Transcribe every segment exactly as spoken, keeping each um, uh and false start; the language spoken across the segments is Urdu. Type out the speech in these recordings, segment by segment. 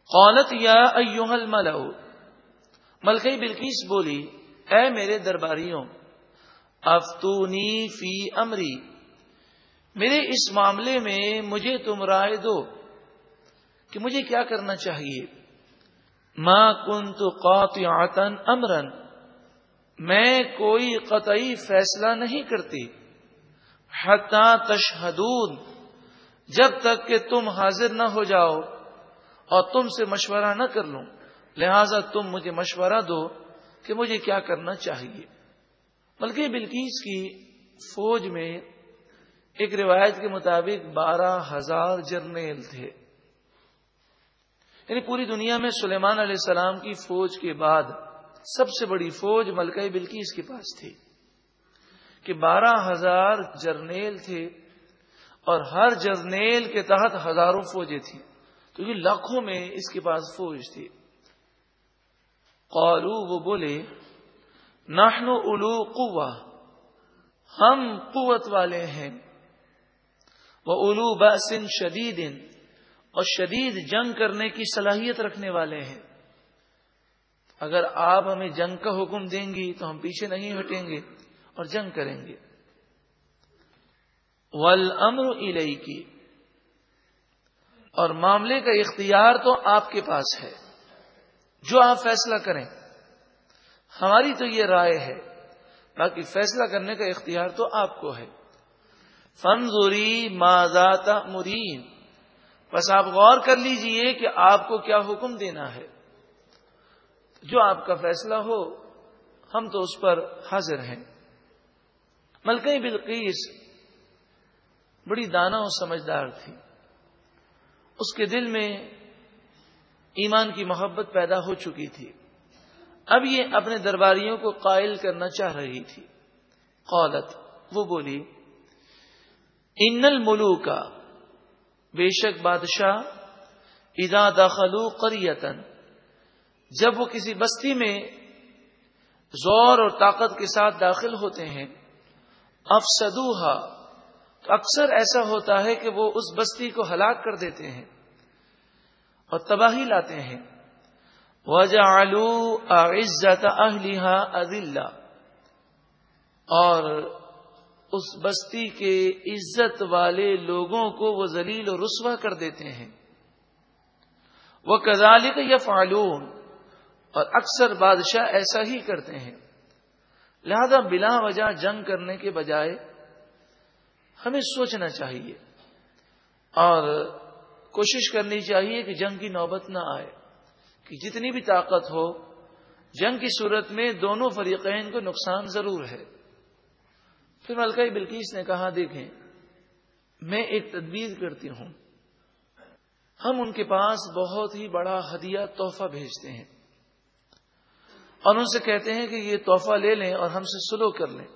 قالت یا ایھا الملأ، ملکہ بلقیس بولی اے میرے درباریوں، افتونی فی امری، میرے اس معاملے میں مجھے تم رائے دو کہ مجھے کیا کرنا چاہیے۔ ما کنت قاطعۃ امرا، میں کوئی قطعی فیصلہ نہیں کرتی، حتی تشہدون، جب تک کہ تم حاضر نہ ہو جاؤ اور تم سے مشورہ نہ کر لوں، لہذا تم مجھے مشورہ دو کہ مجھے کیا کرنا چاہیے۔ ملکہ بلقیس کی فوج میں ایک روایت کے مطابق بارہ ہزار جرنیل تھے، یعنی پوری دنیا میں سلیمان علیہ السلام کی فوج کے بعد سب سے بڑی فوج ملکہ بلقیس کے پاس تھی کہ بارہ ہزار جرنیل تھے اور ہر جرنیل کے تحت ہزاروں فوجیں تھیں، تو یہ لاکھوں میں اس کے پاس فوج تھی۔ قالو، وہ بولے، نحن اولو قوہ، ہم قوت والے ہیں، وَأُولُو بَأْسٍ شَدِيدٍ، اور شدید جنگ کرنے کی صلاحیت رکھنے والے ہیں۔ اگر آپ ہمیں جنگ کا حکم دیں گی تو ہم پیچھے نہیں ہٹیں گے اور جنگ کریں گے۔ وَالْأَمْرُ إِلَيْكِ، اور معاملے کا اختیار تو آپ کے پاس ہے، جو آپ فیصلہ کریں، ہماری تو یہ رائے ہے، باقی فیصلہ کرنے کا اختیار تو آپ کو ہے۔ فانظری ماذا تأمرین، بس آپ غور کر لیجئے کہ آپ کو کیا حکم دینا ہے، جو آپ کا فیصلہ ہو ہم تو اس پر حاضر ہیں۔ ملکہ بلقیس بڑی دانا و سمجھدار تھی، اس کے دل میں ایمان کی محبت پیدا ہو چکی تھی، اب یہ اپنے درباریوں کو قائل کرنا چاہ رہی تھی۔ قالت، وہ بولی، ان الملوک، بے شک بادشاہ، اذا دخلوا قریۃ، جب وہ کسی بستی میں زور اور طاقت کے ساتھ داخل ہوتے ہیں، افسدوها، تو اکثر ایسا ہوتا ہے کہ وہ اس بستی کو ہلاک کر دیتے ہیں اور تباہی لاتے ہیں۔ وَجَعَلُوا أَعِزَّةَ أَهْلِهَا أَذِلَّةً، اور اس بستی کے عزت والے لوگوں کو وہ ذلیل و رسوا کر دیتے ہیں۔ وَكَذَلِكَ يَفْعَلُونَ، اور اکثر بادشاہ ایسا ہی کرتے ہیں، لہذا بلا وجہ جنگ کرنے کے بجائے ہمیں سوچنا چاہیے اور کوشش کرنی چاہیے کہ جنگ کی نوبت نہ آئے، کہ جتنی بھی طاقت ہو جنگ کی صورت میں دونوں فریقین کو نقصان ضرور ہے۔ پھر ملکہ بلقیس نے کہا، دیکھیں میں ایک تدبیر کرتی ہوں، ہم ان کے پاس بہت ہی بڑا ہدیہ تحفہ بھیجتے ہیں اور ان سے کہتے ہیں کہ یہ تحفہ لے لیں اور ہم سے سلو کر لیں۔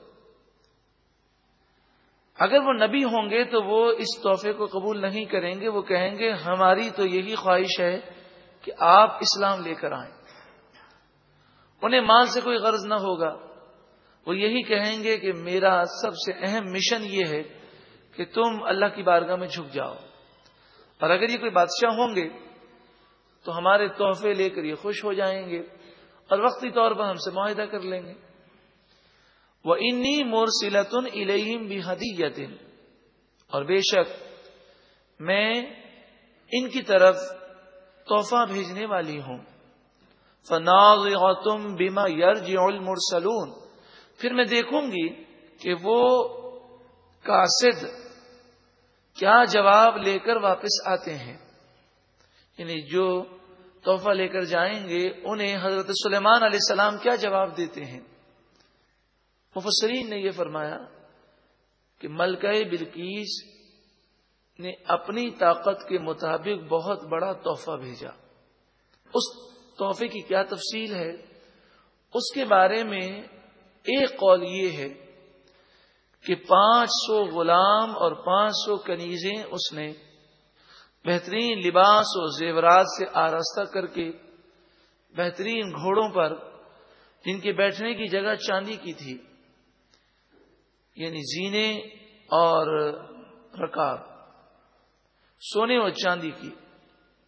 اگر وہ نبی ہوں گے تو وہ اس تحفے کو قبول نہیں کریں گے، وہ کہیں گے ہماری تو یہی خواہش ہے کہ آپ اسلام لے کر آئیں۔ انہیں مال سے کوئی غرض نہ ہوگا، وہ یہی کہیں گے کہ میرا سب سے اہم مشن یہ ہے کہ تم اللہ کی بارگاہ میں جھک جاؤ، اور اگر یہ کوئی بادشاہ ہوں گے تو ہمارے تحفے لے کر یہ خوش ہو جائیں گے اور وقتی طور پر ہم سے معاہدہ کر لیں گے۔ وَإِنِّي مُرْسِلَةٌ إِلَيْهِمْ بِهَدِيَّةٍ، اور بے شک میں ان کی طرف تحفہ بھیجنے والی ہوں۔ فَنَاظِرَةٌ بِمَا يَرْجِعُ الْمُرْسَلُونَ، پھر میں دیکھوں گی کہ وہ قاصد کیا جواب لے کر واپس آتے ہیں، یعنی جو تحفہ لے کر جائیں گے انہیں حضرت سلیمان علیہ السلام کیا جواب دیتے ہیں۔ مفسرین نے یہ فرمایا کہ ملکہ بلقیس نے اپنی طاقت کے مطابق بہت بڑا تحفہ بھیجا۔ اس تحفے کی کیا تفصیل ہے اس کے بارے میں ایک قول یہ ہے کہ پانچ سو غلام اور پانچ سو کنیزیں اس نے بہترین لباس اور زیورات سے آراستہ کر کے بہترین گھوڑوں پر، جن کے بیٹھنے کی جگہ چاندی کی تھی، یعنی زینے اور رکاب سونے اور چاندی کی،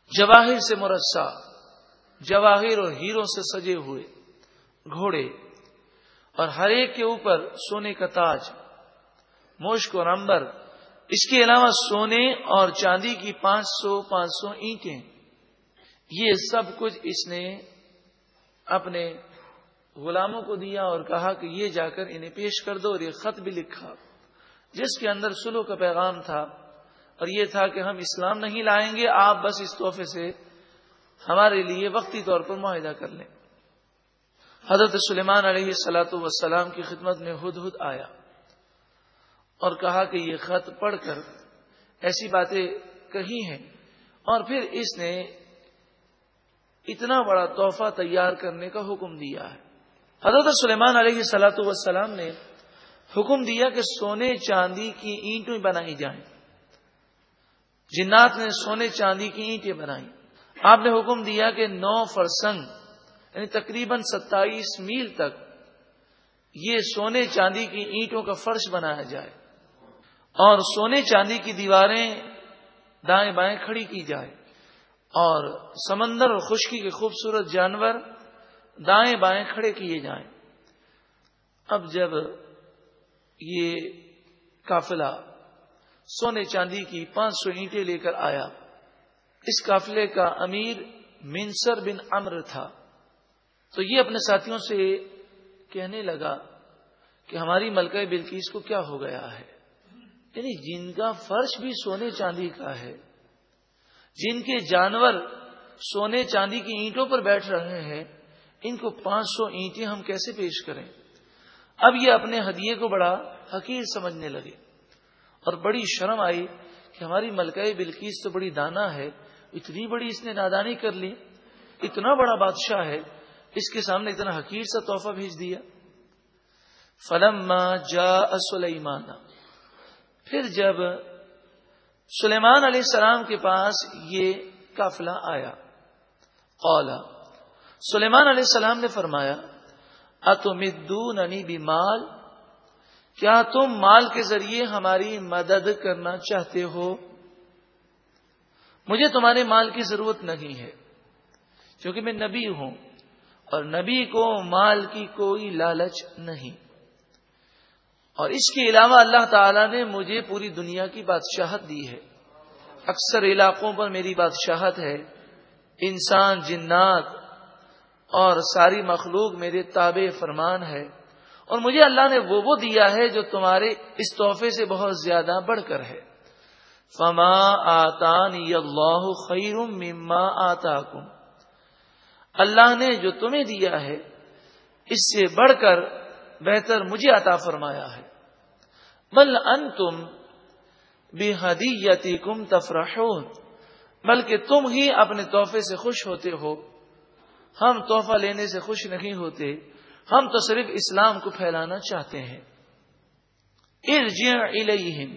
جواہر سے مرصع، جواہر اور ہیروں سے سجے ہوئے گھوڑے، اور ہر ایک کے اوپر سونے کا تاج، مشک اور عنبر، اس کے علاوہ سونے اور چاندی کی پانچ سو پانچ سو اینٹیں، یہ سب کچھ اس نے اپنے غلاموں کو دیا اور کہا کہ یہ جا کر انہیں پیش کر دو، اور یہ خط بھی لکھا جس کے اندر صلح کا پیغام تھا، اور یہ تھا کہ ہم اسلام نہیں لائیں گے، آپ بس اس تحفے سے ہمارے لیے وقتی طور پر معاہدہ کر لیں۔ حضرت سلیمان علیہ الصلوۃ والسلام کی خدمت میں ہدہد آیا اور کہا کہ یہ خط پڑھ کر ایسی باتیں کہی ہیں، اور پھر اس نے اتنا بڑا تحفہ تیار کرنے کا حکم دیا ہے۔ حضرت سلیمان علیہ الصلوۃ والسلام نے حکم دیا کہ سونے چاندی کی اینٹیں بنائی جائیں۔ جنات نے سونے چاندی کی اینٹیں بنائیں۔ آپ نے حکم دیا کہ نو فرسنگ یعنی تقریباً ستائیس میل تک یہ سونے چاندی کی اینٹوں کا فرش بنایا جائے، اور سونے چاندی کی دیواریں دائیں بائیں کھڑی کی جائے، اور سمندر اور خشکی کے خوبصورت جانور دائیں بائیں کھڑے کیے جائیں۔ اب جب یہ قافلہ سونے چاندی کی پانچ سو اینٹیں لے کر آیا، اس قافلے کا امیر منصر بن عمرو تھا، تو یہ اپنے ساتھیوں سے کہنے لگا کہ ہماری ملکہ بلقیس کو کیا ہو گیا ہے، یعنی جن کا فرش بھی سونے چاندی کا ہے، جن کے جانور سونے چاندی کی اینٹوں پر بیٹھ رہے ہیں، ان کو پانچ سو اینٹیں ہم کیسے پیش کریں؟ اب یہ اپنے ہدیے کو بڑا حقیر سمجھنے لگے، اور بڑی شرم آئی کہ ہماری ملکہ بلقیس تو بڑی دانا ہے، اتنی بڑی اس نے نادانی کر لی، اتنا بڑا بادشاہ ہے، اس کے سامنے اتنا حقیر سا تحفہ بھیج دیا۔ فلما جاء سلیمان، پھر جب سلیمان علیہ السلام کے پاس یہ قافلہ آیا، قال، سلیمان علیہ السلام نے فرمایا، اتمدوننی بمال، کیا تم مال کے ذریعے ہماری مدد کرنا چاہتے ہو؟ مجھے تمہارے مال کی ضرورت نہیں ہے، کیونکہ میں نبی ہوں، اور نبی کو مال کی کوئی لالچ نہیں، اور اس کے علاوہ اللہ تعالی نے مجھے پوری دنیا کی بادشاہت دی ہے، اکثر علاقوں پر میری بادشاہت ہے، انسان، جنات اور ساری مخلوق میرے تابع فرمان ہے، اور مجھے اللہ نے وہ وہ دیا ہے جو تمہارے اس تحفے سے بہت زیادہ بڑھ کر ہے۔ فما آتانی اللہ خیر مما آتاکم، اللہ نے جو تمہیں دیا ہے اس سے بڑھ کر بہتر مجھے عطا فرمایا ہے۔ بل انتم بہدیتکم تفرحون، بلکہ تم ہی اپنے تحفے سے خوش ہوتے ہو، ہم تحفہ لینے سے خوش نہیں ہوتے، ہم تو صرف اسلام کو پھیلانا چاہتے ہیں۔ ارجع الیہم،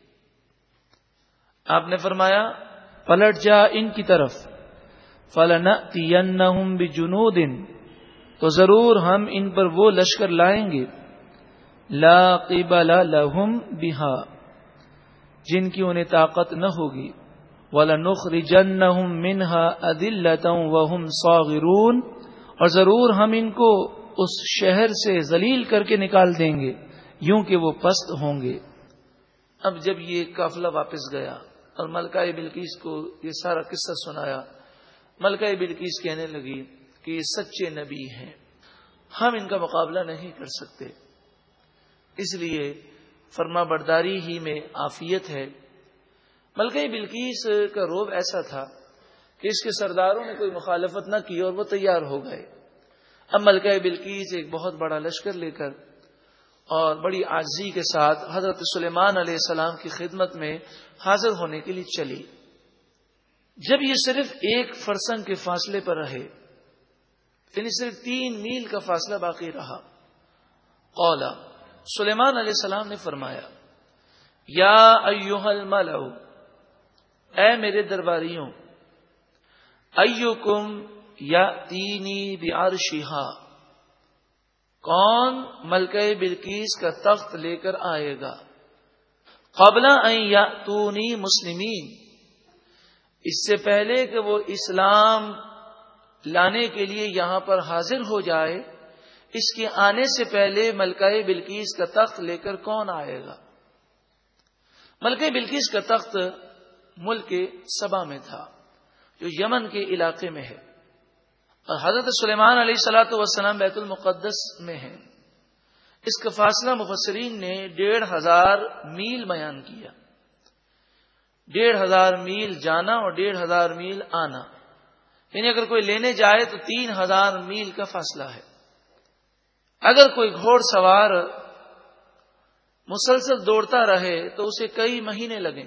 آپ نے فرمایا پلٹ جا ان کی طرف، فلنأتینہم بجنود، تو ضرور ہم ان پر وہ لشکر لائیں گے، لا قبل لہم بہا، جن کی انہیں طاقت نہ ہوگی، وَلَنُخْرِجَنَّهُمْ مِنْهَا أَذِلَّةً وَهُمْ صَاغِرُونَ، اور ضرور ہم ان کو اس شہر سے ذلیل کر کے نکال دیں گے یوں کہ وہ پست ہوں گے۔ اب جب یہ قافلہ واپس گیا اور ملکہ بلقیس کو یہ سارا قصہ سنایا، ملکہ بلقیس کہنے لگی کہ یہ سچے نبی ہیں، ہم ان کا مقابلہ نہیں کر سکتے، اس لیے فرما برداری ہی میں عافیت ہے۔ ملکہ بلقیس کا روب ایسا تھا کہ اس کے سرداروں نے کوئی مخالفت نہ کی اور وہ تیار ہو گئے۔ اب ملکہ بلقیس ایک بہت بڑا لشکر لے کر اور بڑی عاجزی کے ساتھ حضرت سلیمان علیہ السلام کی خدمت میں حاضر ہونے کے لیے چلی۔ جب یہ صرف ایک فرسنگ کے فاصلے پر رہے، یعنی صرف تین میل کا فاصلہ باقی رہا، قال، سلیمان علیہ السلام نے فرمایا، یا ایھا الملأ، اے میرے درباریوں، ایکم یاتینی بعرشھا، کون ملکہ بلقیس کا تخت لے کر آئے گا، قبل ان یاتونی مسلمین، اس سے پہلے کہ وہ اسلام لانے کے لیے یہاں پر حاضر ہو جائے، اس کے آنے سے پہلے ملکہ بلقیس کا تخت لے کر کون آئے گا؟ ملکہ بلقیس کا تخت ملک سبا میں تھا، جو یمن کے علاقے میں ہے، اور حضرت سلیمان علیہ الصلوۃ والسلام بیت المقدس میں ہے۔ اس کا فاصلہ مفسرین نے ڈیڑھ ہزار میل بیان کیا، ڈیڑھ ہزار میل جانا اور ڈیڑھ ہزار میل آنا، یعنی اگر کوئی لینے جائے تو تین ہزار میل کا فاصلہ ہے۔ اگر کوئی گھوڑ سوار مسلسل دوڑتا رہے تو اسے کئی مہینے لگیں۔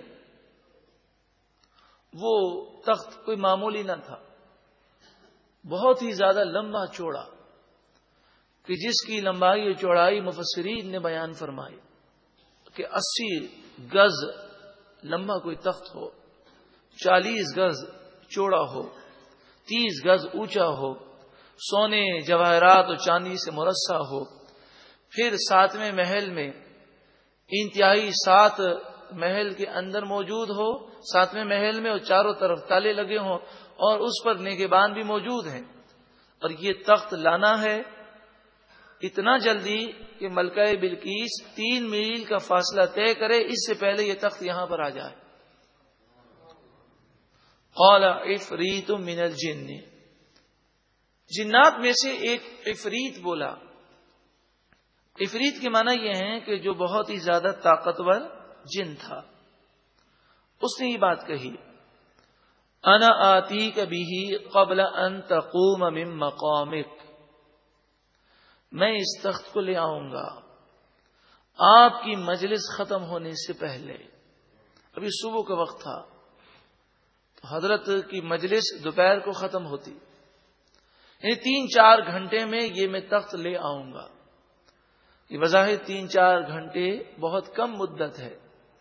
وہ تخت کوئی معمولی نہ تھا، بہت ہی زیادہ لمبا چوڑا، کہ جس کی لمبائی اور چوڑائی مفسرین نے بیان فرمائی کہ اسی گز لمبا کوئی تخت ہو، چالیس گز چوڑا ہو، تیس گز اونچا ہو، سونے جواہرات اور چاندی سے مرصع ہو، پھر ساتویں محل میں انتہائی سات محل کے اندر موجود ہو، ساتویں محل میں اور چاروں طرف تالے لگے ہوں، اور اس پر نگہبان بھی موجود ہیں، اور یہ تخت لانا ہے اتنا جلدی کہ ملکہ بلقیس تین میل کا فاصلہ طے کرے، اس سے پہلے یہ تخت یہاں پر آ جائے۔ قال عفریت من الجن، جنات میں سے ایک عفریت بولا۔ عفریت کے معنی یہ ہے کہ جو بہت ہی زیادہ طاقتور جن تھا، اس نے یہ بات کہی، انا آتیک بہ قبل ان تقوم من مقامک، میں اس تخت کو لے آؤں گا آپ کی مجلس ختم ہونے سے پہلے۔ ابھی صبح کا وقت تھا تو حضرت کی مجلس دوپہر کو ختم ہوتی، یعنی تین چار گھنٹے میں یہ میں تخت لے آؤں گا۔ یہ بظاہر تین چار گھنٹے بہت کم مدت ہے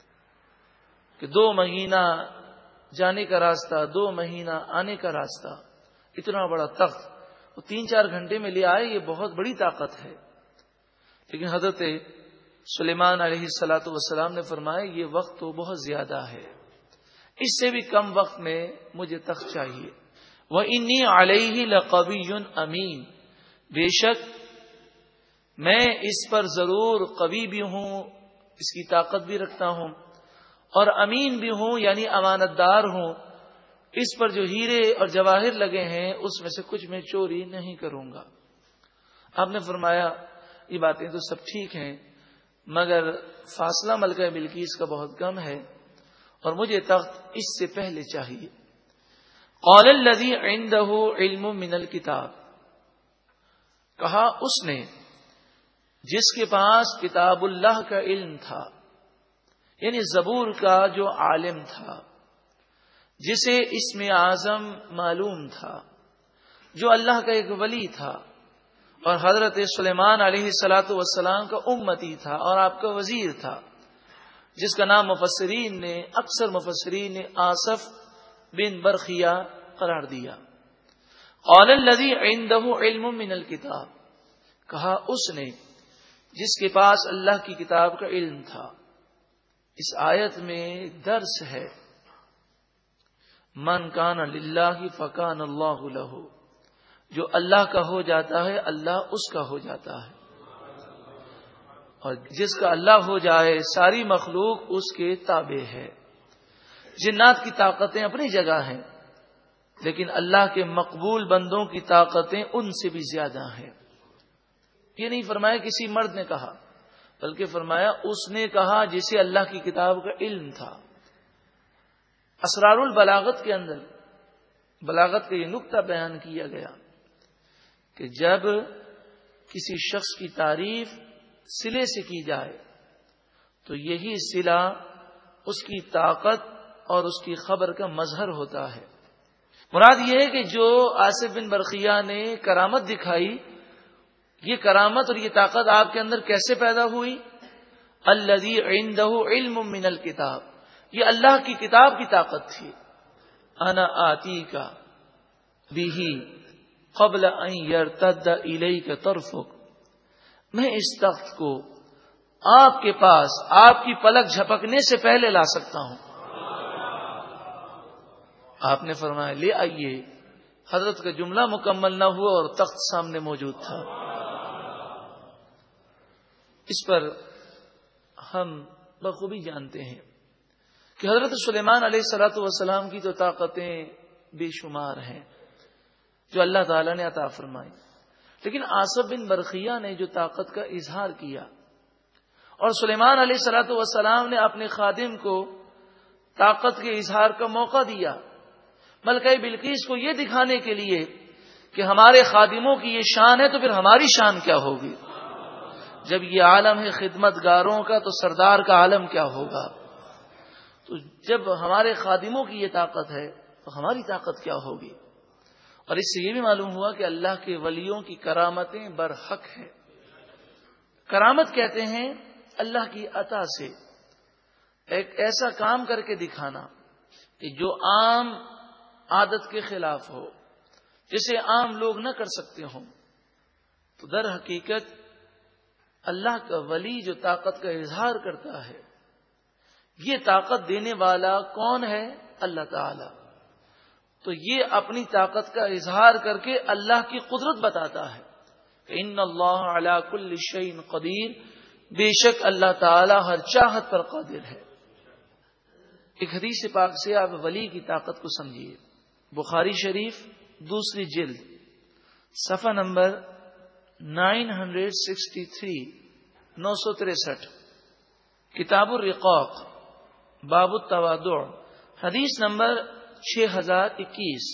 کہ دو مہینہ جانے کا راستہ، دو مہینہ آنے کا راستہ، اتنا بڑا تخت وہ تین چار گھنٹے میں لے آئے، یہ بہت بڑی طاقت ہے۔ لیکن حضرت سلیمان علیہ الصلوۃ والسلام نے فرمایا یہ وقت تو بہت زیادہ ہے، اس سے بھی کم وقت میں مجھے تخت چاہیے۔ وَإِنِّي عَلَيْهِ لَقَوِيٌّ أَمِينٌ، بے شک میں اس پر ضرور قوی بھی ہوں، اس کی طاقت بھی رکھتا ہوں، اور امین بھی ہوں، یعنی امانت دار ہوں۔ اس پر جو ہیرے اور جواہر لگے ہیں اس میں سے کچھ میں چوری نہیں کروں گا۔ آپ نے فرمایا یہ باتیں تو سب ٹھیک ہیں، مگر فاصلہ ملکہ بلقیس کا بہت کم ہے، اور مجھے تخت اس سے پہلے چاہیے۔ قال الذی عندہ علم من الکتاب، کہا اس نے جس کے پاس کتاب اللہ کا علم تھا، یعنی زبور کا جو عالم تھا، جسے اسم اعظم معلوم تھا، جو اللہ کا ایک ولی تھا، اور حضرت سلیمان علیہ الصلوۃ والسلام کا امتی تھا اور آپ کا وزیر تھا، جس کا نام مفسرین نے اکثر مفسرین نے آصف بن برخیہ قرار دیا۔ قال الذی عندہ علم من الکتاب، کہا اس نے جس کے پاس اللہ کی کتاب کا علم تھا۔ اس آیت میں درس ہے، من کان للہ فکان اللہ لہ، جو اللہ کا ہو جاتا ہے اللہ اس کا ہو جاتا ہے، اور جس کا اللہ ہو جائے ساری مخلوق اس کے تابع ہے۔ جنات کی طاقتیں اپنی جگہ ہیں، لیکن اللہ کے مقبول بندوں کی طاقتیں ان سے بھی زیادہ ہیں۔ یہ نہیں فرمایا کسی مرد نے کہا، بلکہ فرمایا اس نے کہا جسے اللہ کی کتاب کا علم تھا۔ اسرار البلاغت کے اندر بلاغت کا یہ نقطہ بیان کیا گیا کہ جب کسی شخص کی تعریف صلے سے کی جائے تو یہی صلہ اس کی طاقت اور اس کی خبر کا مظہر ہوتا ہے۔ مراد یہ ہے کہ جو آصف بن برخیہ نے کرامت دکھائی، یہ کرامت اور یہ طاقت آپ کے اندر کیسے پیدا ہوئی؟ الذی عندہ علم من الکتاب، یہ اللہ کی کتاب کی طاقت تھی۔ انا آتیک بہ قبل ان یرتد الیک طرفک، میں اس تخت کو آپ کے پاس آپ کی پلک جھپکنے سے پہلے لا سکتا ہوں۔ آپ نے فرمایا لے آئیے. حضرت کا جملہ مکمل نہ ہوا اور تخت سامنے موجود تھا. اس پر ہم بخوبی جانتے ہیں کہ حضرت سلیمان علیہ الصلوۃ والسلام کی تو طاقتیں بے شمار ہیں جو اللہ تعالی نے عطا فرمائی، لیکن آصف بن برقیہ نے جو طاقت کا اظہار کیا اور سلیمان علیہ الصلوۃ والسلام نے اپنے خادم کو طاقت کے اظہار کا موقع دیا ملکہ بلقیس کو یہ دکھانے کے لیے کہ ہمارے خادموں کی یہ شان ہے تو پھر ہماری شان کیا ہوگی. جب یہ عالم ہے خدمت گاروں کا تو سردار کا عالم کیا ہوگا. تو جب ہمارے خادموں کی یہ طاقت ہے تو ہماری طاقت کیا ہوگی. اور اس سے یہ بھی معلوم ہوا کہ اللہ کے ولیوں کی کرامتیں برحق ہیں. کرامت کہتے ہیں اللہ کی عطا سے ایک ایسا کام کر کے دکھانا کہ جو عام عادت کے خلاف ہو، جسے عام لوگ نہ کر سکتے ہوں. تو در حقیقت اللہ کا ولی جو طاقت کا اظہار کرتا ہے، یہ طاقت دینے والا کون ہے؟ اللہ تعالی. تو یہ اپنی طاقت کا اظہار کر کے اللہ کی قدرت بتاتا ہے کہ ان اللہ علی کل شیء قدیر، بے شک اللہ تعالی ہر چاہت پر قادر ہے. ایک حدیث پاک سے آپ ولی کی طاقت کو سمجھیے. بخاری شریف دوسری جلد صفحہ نمبر نائن ہنڈریڈ سکسٹی تھری نو سو تریسٹھ کتاب الرقاق باب التواضع حدیث نمبر چھ ہزار اکیس.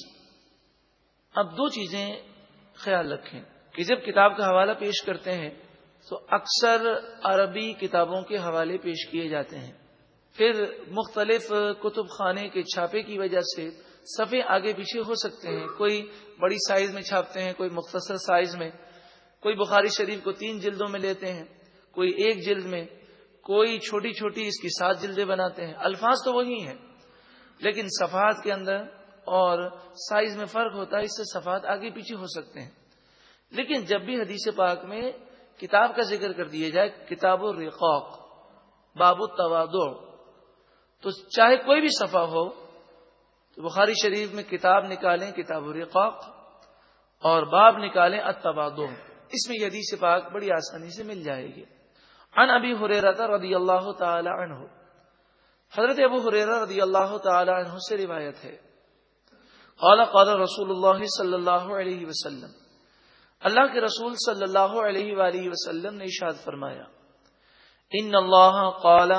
اب دو چیزیں خیال رکھیں کہ جب کتاب کا حوالہ پیش کرتے ہیں تو اکثر عربی کتابوں کے حوالے پیش کیے جاتے ہیں، پھر مختلف کتب خانے کے چھاپے کی وجہ سے صفحے آگے پیچھے ہو سکتے ہیں. کوئی بڑی سائز میں چھاپتے ہیں، کوئی مختصر سائز میں، کوئی بخاری شریف کو تین جلدوں میں لیتے ہیں، کوئی ایک جلد میں، کوئی چھوٹی چھوٹی اس کی سات جلدیں بناتے ہیں. الفاظ تو وہی ہیں لیکن صفحات کے اندر اور سائز میں فرق ہوتا ہے، اس سے صفحات آگے پیچھے ہو سکتے ہیں. لیکن جب بھی حدیث پاک میں کتاب کا ذکر کر دیا جائے کتاب الرقاق باب التواضع، تو چاہے کوئی بھی صفحہ ہو تو بخاری شریف میں کتاب نکالیں کتاب الرقاق اور باب نکالیں التواضع. اس میں یہ حدیث پاک بڑی آسانی سے مل جائے گی. عن ابی ہریرہ رضی اللہ تعالی عنہ، حضرت ابو ہریرہ رضی اللہ تعالی عنہ سے روایت ہے، قال قال رسول اللہ صلی اللہ علیہ وسلم، اللہ کے رسول صلی اللہ علیہ وآلہ وسلم نے ارشاد فرمایا، ان اللہ قال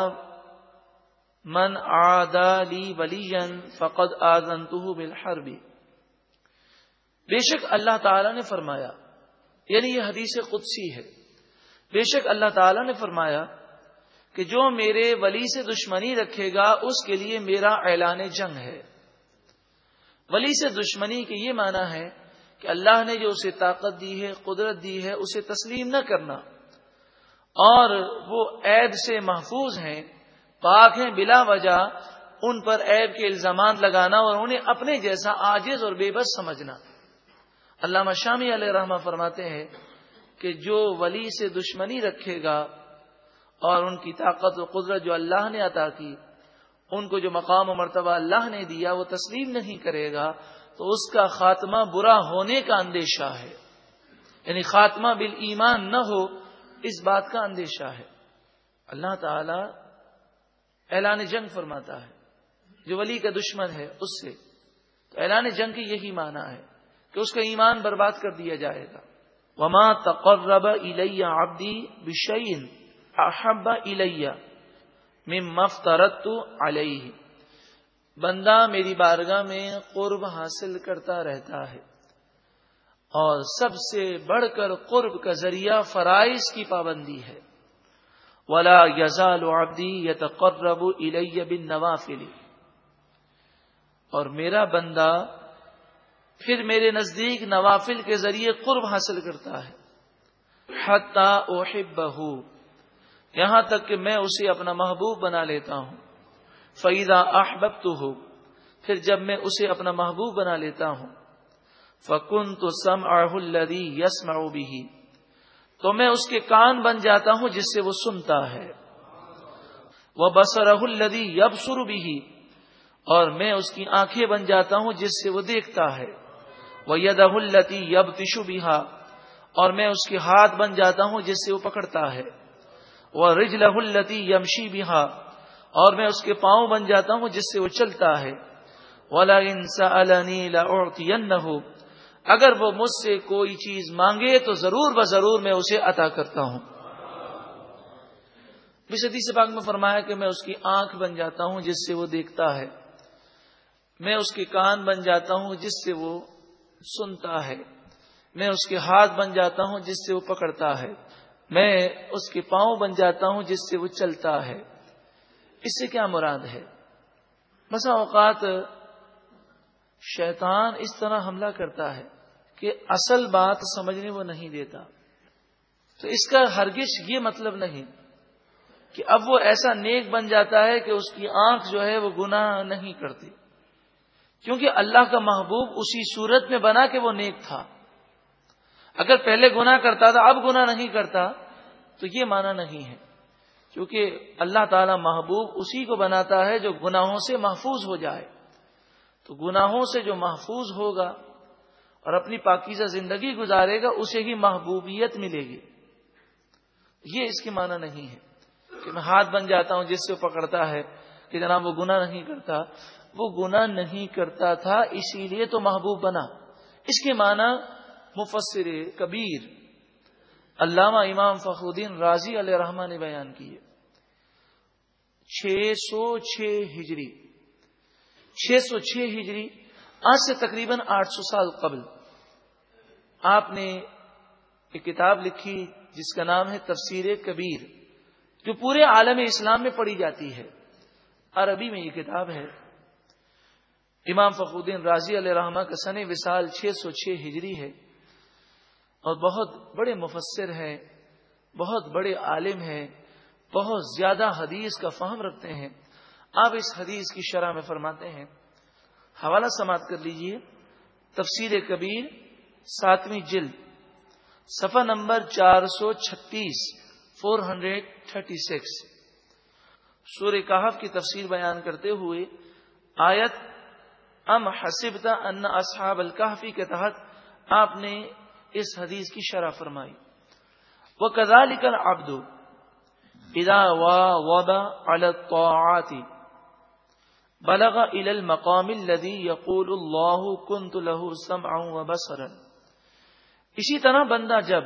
من عادى لي وليا فقد آذنته بالحرب. بے شک اللہ تعالی نے فرمایا، یعنی یہ حدیث قدسی ہے، بے شک اللہ تعالی نے فرمایا کہ جو میرے ولی سے دشمنی رکھے گا اس کے لیے میرا اعلان جنگ ہے. ولی سے دشمنی کے یہ معنی ہے کہ اللہ نے جو اسے طاقت دی ہے، قدرت دی ہے، اسے تسلیم نہ کرنا، اور وہ عیب سے محفوظ ہیں، پاک ہیں، بلا وجہ ان پر عیب کے الزامات لگانا اور انہیں اپنے جیسا عاجز اور بے بس سمجھنا. علامہ شامی علیہ رحمہ فرماتے ہیں کہ جو ولی سے دشمنی رکھے گا اور ان کی طاقت و قدرت جو اللہ نے عطا کی، ان کو جو مقام و مرتبہ اللہ نے دیا وہ تسلیم نہیں کرے گا تو اس کا خاتمہ برا ہونے کا اندیشہ ہے. یعنی خاتمہ بالایمان نہ ہو، اس بات کا اندیشہ ہے. اللہ تعالی اعلان جنگ فرماتا ہے جو ولی کا دشمن ہے اس سے، تو اعلان جنگ کی یہی معنی ہے کہ اس کا ایمان برباد کر دیا جائے گا. وما تقرب الی عبدی بشیء احب الی مما افترضت علیہ. بندہ میری بارگاہ میں قرب حاصل کرتا رہتا ہے اور سب سے بڑھ کر قرب کا ذریعہ فرائض کی پابندی ہے. ولا یزال عبدی یتقرب الی بالنوافل، اور میرا بندہ پھر میرے نزدیک نوافل کے ذریعے قرب حاصل کرتا ہے، حتی احبہ، یہاں تک کہ میں اسے اپنا محبوب بنا لیتا ہوں. فَإِذَا أَحْبَبْتُهُ، پھر جب میں اسے اپنا محبوب بنا لیتا ہوں، فَكُنْتُ سَمْعَهُ الَّذِي يَسْمَعُ بِهِ، تو میں اس کے کان بن جاتا ہوں جس سے وہ سنتا ہے. وَبَصَرَهُ الَّذِي يَبْصُرُ بِهِ، اور میں اس کی آنکھیں بن جاتا ہوں جس سے وہ دیکھتا ہے، وَيَدَهُ الَّتِي يَبْطِشُ بِهَا، اور میں اس کے ہاتھ بن جاتا ہوں جس سے وہ پکڑتا ہے، وَرِجْلَهُ الَّتِي يَمْشِي بِهَا، اور میں اس کے پاؤں بن جاتا ہوں جس سے وہ چلتا ہے، وَلَئِن سَأَلَنِي لَأُعْطِيَنَّهُ، اگر وہ مجھ سے کوئی چیز مانگے تو ضرور بضرور میں اسے عطا کرتا ہوں۔ اس حدیث پاک میں فرمایا کہ میں اس کی آنکھ بن جاتا ہوں جس سے وہ دیکھتا ہے، میں اس کے کان بن جاتا ہوں جس سے وہ سنتا ہے، میں اس کے ہاتھ بن جاتا ہوں جس سے وہ پکڑتا ہے، میں اس کے پاؤں بن جاتا ہوں جس سے وہ چلتا ہے۔ اس سے کیا مراد ہے؟ بسا اوقات شیطان اس طرح حملہ کرتا ہے کہ اصل بات سمجھنے وہ نہیں دیتا، تو اس کا ہرگز یہ مطلب نہیں کہ اب وہ ایسا نیک بن جاتا ہے کہ اس کی آنکھ جو ہے وہ گناہ نہیں کرتی، کیونکہ اللہ کا محبوب اسی صورت میں بنا کہ وہ نیک تھا۔ اگر پہلے گناہ کرتا تھا اب گناہ نہیں کرتا تو یہ معنی نہیں ہے، کیونکہ اللہ تعالی محبوب اسی کو بناتا ہے جو گناہوں سے محفوظ ہو جائے، تو گناہوں سے جو محفوظ ہوگا اور اپنی پاکیزہ زندگی گزارے گا اسے ہی محبوبیت ملے گی۔ یہ اس کی معنی نہیں ہے کہ میں ہاتھ بن جاتا ہوں جس سے وہ پکڑتا ہے کہ جناب وہ گناہ نہیں کرتا، وہ گناہ نہیں کرتا تھا اسی لیے تو محبوب بنا۔ اس کے معنی مفسر کبیر علامہ امام فخر الدین رازی علیہ رحمہ نے بیان کیے۔ چھ سو چھ ہجری چھ سو چھ ہجری آج سے تقریباً آٹھ سو سال قبل آپ نے ایک کتاب لکھی جس کا نام ہے تفسیر کبیر، جو پورے عالم اسلام میں پڑھی جاتی ہے۔ عربی میں یہ کتاب ہے۔ امام فخر الدین رازی علیہ رحمہ کا سن وصال چھ سو چھ ہجری ہے، اور بہت بڑے مفسر ہیں، بہت بڑے عالم ہیں، بہت زیادہ حدیث کا فہم رکھتے ہیں۔ آپ اس حدیث کی شرح میں فرماتے ہیں، حوالہ سماعت کر لیجئے، تفسیر کبیر ساتویں جلد صفحہ نمبر چار سو چھتیس فور ہنڈریڈ تھرٹی سکس، سورہ کہف کی تفسیر بیان کرتے ہوئے آیت ام حسبت ان اصحاب الکہف کے تحت آپ نے اس حدیث کی شرح فرمائی۔ وَكَذَلِكَ الْعَبْدُ اِذَا وَاظَبَ عَلَى الطَّاعَاتِ بلغ الى المقام الذي يقول الله كنت له سمعا وبصرا، اسی طرح بندہ جب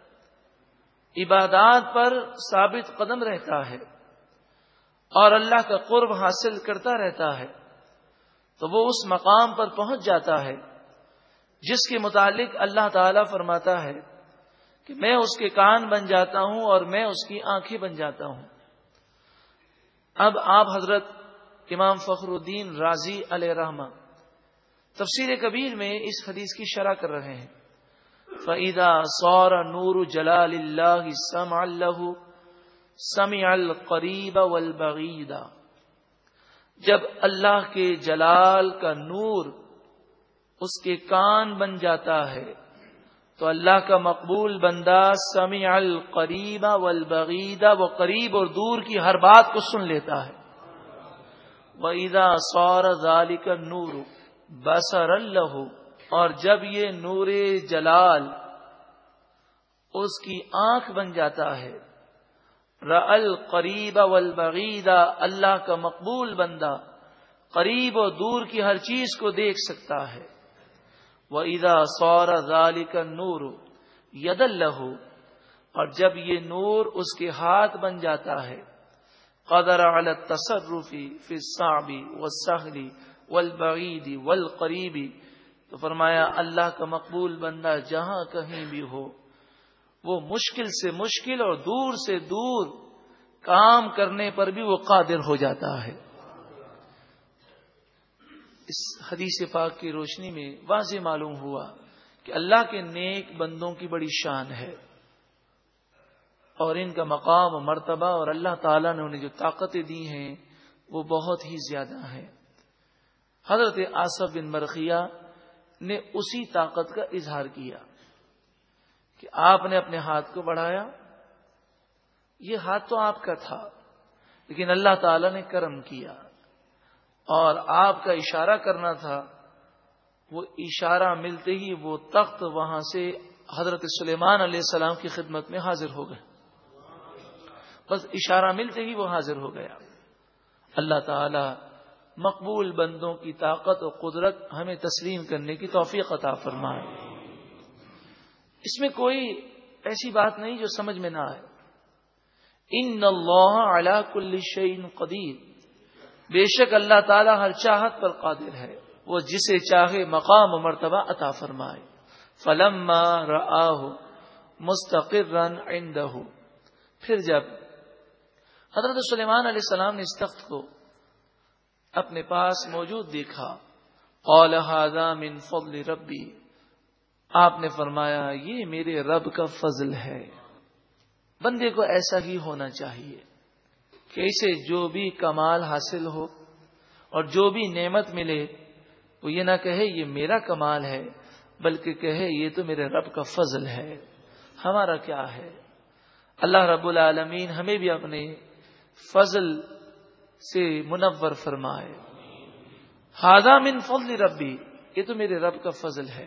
عبادات پر ثابت قدم رہتا ہے اور اللہ کا قرب حاصل کرتا رہتا ہے تو وہ اس مقام پر پہنچ جاتا ہے جس کے متعلق اللہ تعالی فرماتا ہے کہ میں اس کے کان بن جاتا ہوں اور میں اس کی آنکھیں بن جاتا ہوں۔ اب آپ حضرت امام فخر الدین رازی علیہ رحمہ تفسیر کبیر میں اس حدیث کی شرح کر رہے ہیں۔ فَإِذَا صَارَ نُورُ جَلَالِ اللَّهِ سَمْعًا لَهُ سَمِعَ الْقَرِيبَ وَالْبَعِيدَ، جب اللہ کے جلال کا نور اس کے کان بن جاتا ہے تو اللہ کا مقبول بندہ سَمِعَ الْقَرِيبَ وَالْبَعِيدَ، وہ قریب اور دور کی ہر بات کو سن لیتا ہے۔ وَإِذَا صَارَ ذَلِكَ النُّورُ بَصَرًا لَهُ، اور جب یہ نور جلال اس کی آنکھ بن جاتا ہے، رَأَى الْقَرِيبَ وَالْبَعِيدَ، اللہ کا مقبول بندہ قریب اور دور کی ہر چیز کو دیکھ سکتا ہے۔ وَإِذَا صَارَ ذَلِكَ النُّورُ يَدًا لَهُ، اور جب یہ نور اس کے ہاتھ بن جاتا ہے، قدر علی التصرف فی الصعب والسہل والبعید والقریب، تو فرمایا اللہ کا مقبول بندہ جہاں کہیں بھی ہو وہ مشکل سے مشکل اور دور سے دور کام کرنے پر بھی وہ قادر ہو جاتا ہے۔ اس حدیث پاک کی روشنی میں واضح معلوم ہوا کہ اللہ کے نیک بندوں کی بڑی شان ہے، اور ان کا مقام و مرتبہ اور اللہ تعالیٰ نے انہیں جو طاقتیں دی ہیں وہ بہت ہی زیادہ ہیں۔ حضرت آصف بن برقیہ نے اسی طاقت کا اظہار کیا کہ آپ نے اپنے ہاتھ کو بڑھایا، یہ ہاتھ تو آپ کا تھا لیکن اللہ تعالیٰ نے کرم کیا اور آپ کا اشارہ کرنا تھا، وہ اشارہ ملتے ہی وہ تخت وہاں سے حضرت سلیمان علیہ السلام کی خدمت میں حاضر ہو گئے. بس اشارہ ملتے ہی وہ حاضر ہو گیا. اللہ تعالی مقبول بندوں کی طاقت و قدرت ہمیں تسلیم کرنے کی توفیق عطا فرمائے. اس میں کوئی ایسی بات نہیں جو سمجھ میں نہ آئے. ان اللہ علی کل شیء قدیر، بے شک اللہ تعالی ہر چاہت پر قادر ہے، وہ جسے چاہے مقام و مرتبہ عطا فرمائے. فلما رآہ مستقرا عنده، پھر جب حضرت سلیمان علیہ السلام نے اس تخت کو اپنے پاس موجود دیکھا، قال ھذا من فضل ربی، آپ نے فرمایا یہ میرے رب کا فضل ہے. بندے کو ایسا ہی ہونا چاہیے کہ اسے جو بھی کمال حاصل ہو اور جو بھی نعمت ملے وہ یہ نہ کہے یہ میرا کمال ہے، بلکہ کہے یہ تو میرے رب کا فضل ہے. ہمارا کیا ہے؟ اللہ رب العالمین ہمیں بھی اپنے فضل سے منور فرمائے. ھذا من فضل ربی، یہ تو میرے رب کا فضل ہے.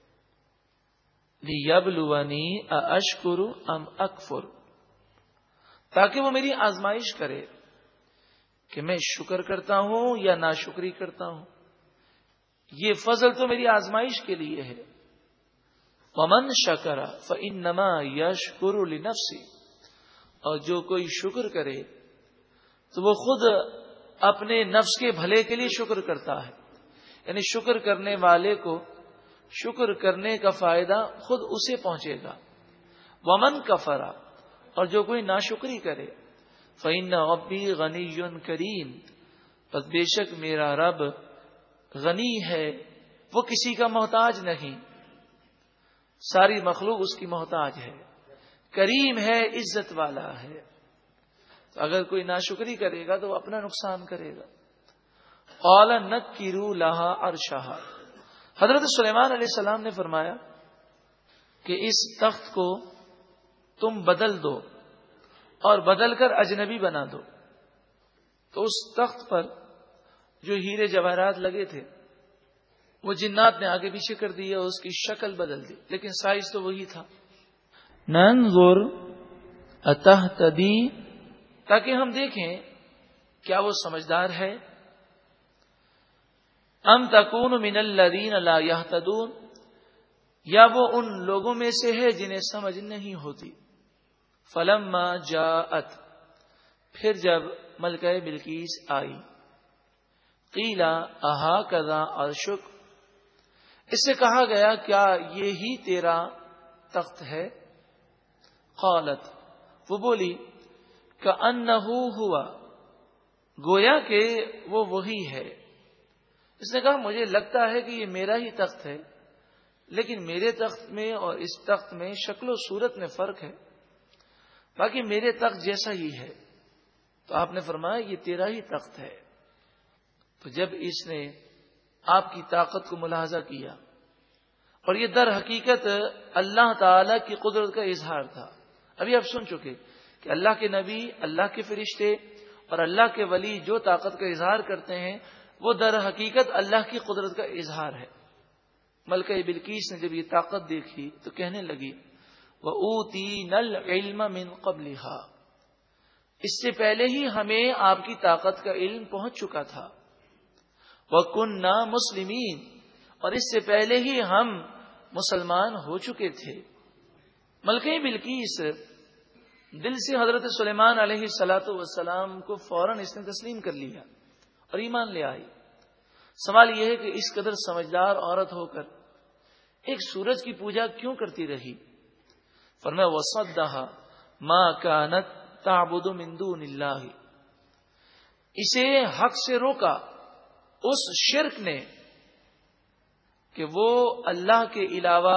لیبلونی ااشکر ام اکفر، تاکہ وہ میری آزمائش کرے کہ میں شکر کرتا ہوں یا ناشکری کرتا ہوں. یہ فضل تو میری آزمائش کے لیے ہے. ومن شکر فانما یشکر لنفسہ، اور جو کوئی شکر کرے تو وہ خود اپنے نفس کے بھلے کے لیے شکر کرتا ہے. یعنی شکر کرنے والے کو شکر کرنے کا فائدہ خود اسے پہنچے گا. ومن کفر، اور جو کوئی ناشکری کرے، فإن ربی غنی کریم، پس بے شک میرا رب غنی ہے، وہ کسی کا محتاج نہیں، ساری مخلوق اس کی محتاج ہے. کریم ہے، عزت والا ہے. تو اگر کوئی ناشکری کرے گا تو وہ اپنا نقصان کرے گا. قال نکروا لها عرشها، حضرت سلیمان علیہ السلام نے فرمایا کہ اس تخت کو تم بدل دو اور بدل کر اجنبی بنا دو. تو اس تخت پر جو ہیرے جواہرات لگے تھے وہ جنات نے آگے پیچھے کر دی اور اس کی شکل بدل دی، لیکن سائز تو وہی تھا. ننظر اتہتدی، تاکہ ہم دیکھیں کیا وہ سمجھدار ہے. ام تکون من الذین لا یہتدون، یا وہ ان لوگوں میں سے ہے جنہیں سمجھ نہیں ہوتی. فلما جاءت، پھر جب ملکہ بلقیس آئی، قیل اھکذا عرشک، اس سے کہا گیا کیا یہی تیرا تخت ہے. قالت، وہ بولی کأنہ ہوا، گویا کہ وہ وہی ہے. اس نے کہا مجھے لگتا ہے کہ یہ میرا ہی تخت ہے، لیکن میرے تخت میں اور اس تخت میں شکل و صورت میں فرق ہے، باقی میرے تخت جیسا ہی ہے. تو آپ نے فرمایا یہ تیرا ہی تخت ہے. تو جب اس نے آپ کی طاقت کو ملاحظہ کیا، اور یہ در حقیقت اللہ تعالی کی قدرت کا اظہار تھا. ابھی آپ سن چکے کہ اللہ کے نبی، اللہ کے فرشتے اور اللہ کے ولی جو طاقت کا اظہار کرتے ہیں وہ در حقیقت اللہ کی قدرت کا اظہار ہے. ملکہ بلقیس نے جب یہ طاقت دیکھی تو کہنے لگی وَأُوتِينَا الْعِلْمَ مِنْ قَبْلِهَا، اس سے پہلے ہی ہمیں آپ کی طاقت کا علم پہنچ چکا تھا. وَكُنَّا مُسْلِمِينَ، اور اس سے پہلے ہی ہم مسلمان ہو چکے تھے. ملکہ بلقیس دل سے حضرت سلیمان علیہ الصلاۃ والسلام کو فوراً اس نے تسلیم کر لیا اور ایمان لے آئی. سوال یہ ہے کہ اس قدر سمجھدار عورت ہو کر ایک سورج کی پوجا کیوں کرتی رہی؟ فرمایا وَصَدَّهَا مَا كَانَتْ تَعْبُدُ مِن دُونِ اللَّهِ، اسے حق سے روکا اس شرک نے کہ وہ اللہ کے علاوہ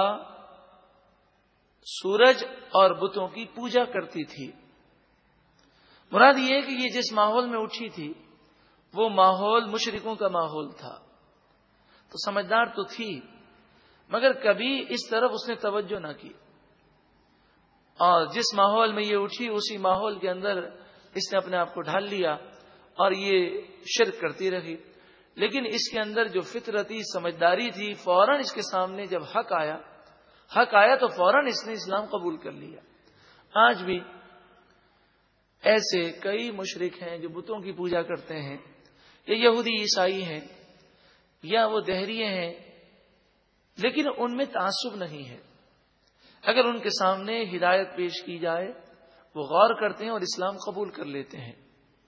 سورج اور بتوں کی پوجا کرتی تھی. مراد یہ ہے کہ یہ جس ماحول میں اٹھی تھی وہ ماحول مشرکوں کا ماحول تھا، تو سمجھدار تو تھی مگر کبھی اس طرف اس نے توجہ نہ کی. اور جس ماحول میں یہ اٹھی اسی ماحول کے اندر اس نے اپنے آپ کو ڈھال لیا اور یہ شرک کرتی رہی. لیکن اس کے اندر جو فطرتی سمجھداری تھی، فوراً اس کے سامنے جب حق آیا حق آیا تو فوراً اس نے اسلام قبول کر لیا۔ آج بھی ایسے کئی مشرک ہیں جو بتوں کی پوجا کرتے ہیں، یا یہودی عیسائی ہیں یا وہ دہریے ہیں، لیکن ان میں تعصب نہیں ہے۔ اگر ان کے سامنے ہدایت پیش کی جائے وہ غور کرتے ہیں اور اسلام قبول کر لیتے ہیں۔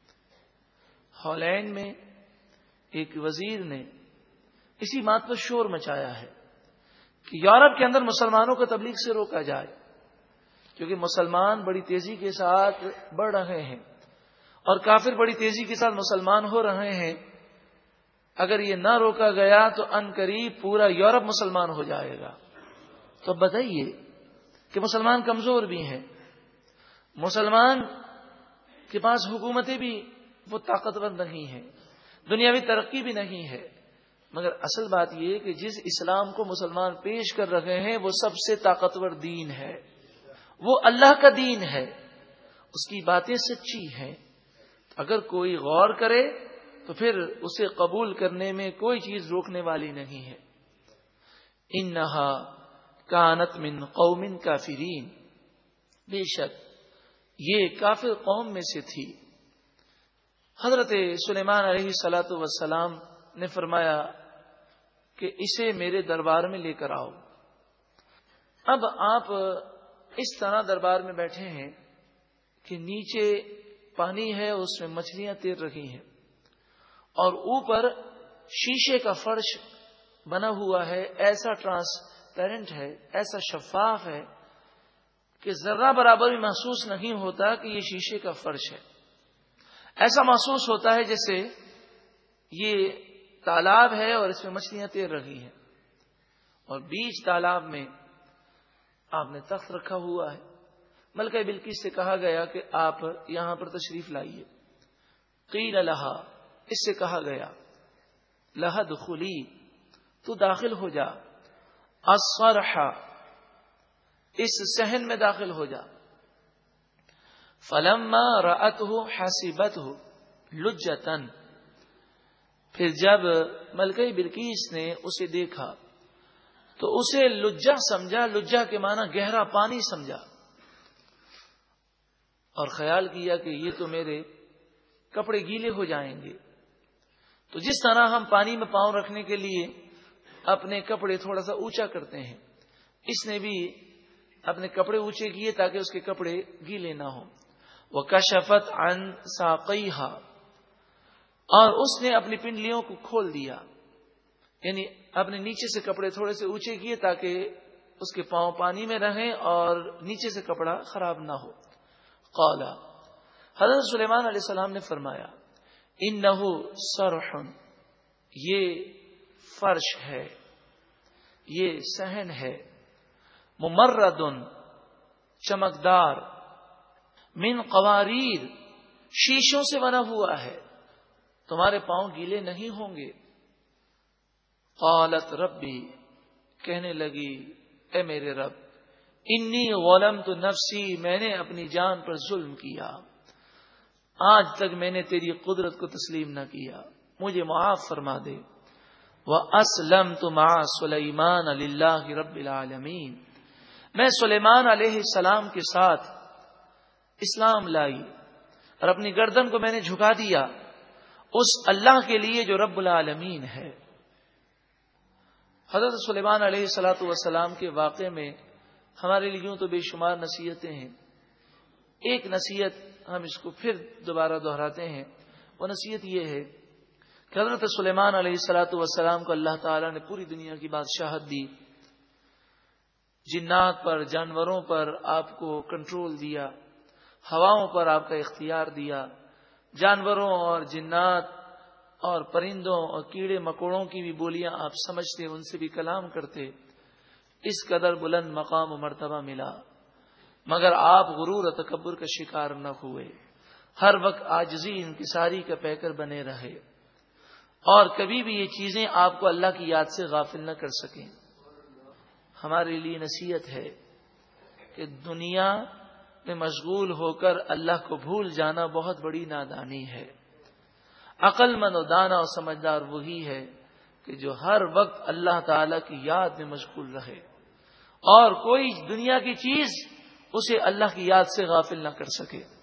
ہالینڈ میں ایک وزیر نے اسی بات پر شور مچایا ہے کہ یورپ کے اندر مسلمانوں کو تبلیغ سے روکا جائے، کیونکہ مسلمان بڑی تیزی کے ساتھ بڑھ رہے ہیں اور کافر بڑی تیزی کے ساتھ مسلمان ہو رہے ہیں۔ اگر یہ نہ روکا گیا تو ان قریب پورا یورپ مسلمان ہو جائے گا۔ تو بتائیے کہ مسلمان کمزور بھی ہیں، مسلمان کے پاس حکومتیں بھی وہ طاقتور نہیں ہیں، دنیاوی ترقی بھی نہیں ہے، مگر اصل بات یہ کہ جس اسلام کو مسلمان پیش کر رہے ہیں وہ سب سے طاقتور دین ہے، وہ اللہ کا دین ہے، اس کی باتیں سچی ہیں۔ اگر کوئی غور کرے تو پھر اسے قبول کرنے میں کوئی چیز روکنے والی نہیں ہے۔ انہا کانت من قوم کافرین، بے شک یہ کافر قوم میں سے تھی۔ حضرت سلیمان علیہ الصلوۃ والسلام نے فرمایا کہ اسے میرے دربار میں لے کر آؤ۔ اب آپ اس طرح دربار میں بیٹھے ہیں کہ نیچے پانی ہے، اس میں مچھلیاں تیر رہی ہیں، اور اوپر شیشے کا فرش بنا ہوا ہے، ایسا ٹرانسپیرنٹ ہے، ایسا شفاف ہے کہ ذرہ برابر بھی محسوس نہیں ہوتا کہ یہ شیشے کا فرش ہے۔ ایسا محسوس ہوتا ہے جیسے یہ تالاب ہے اور اس میں مچھلیاں تیر رہی ہیں، اور بیچ تالاب میں آپ نے تخت رکھا ہوا ہے۔ ملکہ بلقیس سے کہا گیا کہ آپ یہاں پر تشریف لائیے۔ قیل لہا، اس سے کہا گیا لہا دخلی، تو داخل ہو جا، الصرح، اس صحن میں داخل ہو جا۔ فلما رأته حسبته لجتا، پھر جب ملکہ بلقیس نے اسے دیکھا تو اسے لجہ سمجھا، لجہ کے معنی گہرا پانی سمجھا، اور خیال کیا کہ یہ تو میرے کپڑے گیلے ہو جائیں گے۔ تو جس طرح ہم پانی میں پاؤں رکھنے کے لیے اپنے کپڑے تھوڑا سا اونچا کرتے ہیں، اس نے بھی اپنے کپڑے اونچے کیے تاکہ اس کے کپڑے گیلے نہ ہوں۔ وَكَشَفَتْ عَنْ سَاقَيْهَا، اور اس نے اپنی پنڈلیوں کو کھول دیا، یعنی اپنے نیچے سے کپڑے تھوڑے سے اونچے کیے تاکہ اس کے پاؤں پانی میں رہیں اور نیچے سے کپڑا خراب نہ ہو۔ قال، حضرت سلیمان علیہ السلام نے فرمایا، انہو صرح، یہ فرش ہے، یہ صحن ہے، ممرد، چمکدار، من قواریر، شیشوں سے بنا ہوا ہے، تمہارے پاؤں گیلے نہیں ہوں گے۔ قالت ربی، کہنے لگی اے میرے رب، انی ظلمت نفسی، میں نے اپنی جان پر ظلم کیا، آج تک میں نے تیری قدرت کو تسلیم نہ کیا، مجھے معاف فرما دے۔ وَأَسْلَمْتُ مَعَ سُلَيْمَانَ لِلَّهِ رَبِّ الْعَالَمِينَ، میں سلیمان علیہ السلام کے ساتھ اسلام لائی اور اپنی گردن کو میں نے جھکا دیا اس اللہ کے لیے جو رب العالمین ہے۔ حضرت سلیمان علیہ الصلوۃ والسلام کے واقعے میں ہمارے لیے تو بے شمار نصیحتیں ہیں۔ ایک نصیحت ہم اس کو پھر دوبارہ دہراتے ہیں، وہ نصیحت یہ ہے کہ حضرت سلیمان علیہ الصلوۃ والسلام کو اللہ تعالیٰ نے پوری دنیا کی بادشاہت دی، جنات پر، جانوروں پر آپ کو کنٹرول دیا، ہواؤں پر آپ کا اختیار دیا، جانوروں اور جنات اور پرندوں اور کیڑے مکوڑوں کی بھی بولیاں آپ سمجھتے، ان سے بھی کلام کرتے، اس قدر بلند مقام و مرتبہ ملا، مگر آپ غرور و تکبر کا شکار نہ ہوئے، ہر وقت عاجزی انکساری کا پیکر بنے رہے، اور کبھی بھی یہ چیزیں آپ کو اللہ کی یاد سے غافل نہ کر سکیں۔ ہمارے لیے نصیحت ہے کہ دنیا میں مشغول ہو کر اللہ کو بھول جانا بہت بڑی نادانی ہے۔ عقل مند و دانا و سمجھدار وہی ہے کہ جو ہر وقت اللہ تعالی کی یاد میں مشغول رہے اور کوئی دنیا کی چیز اسے اللہ کی یاد سے غافل نہ کر سکے.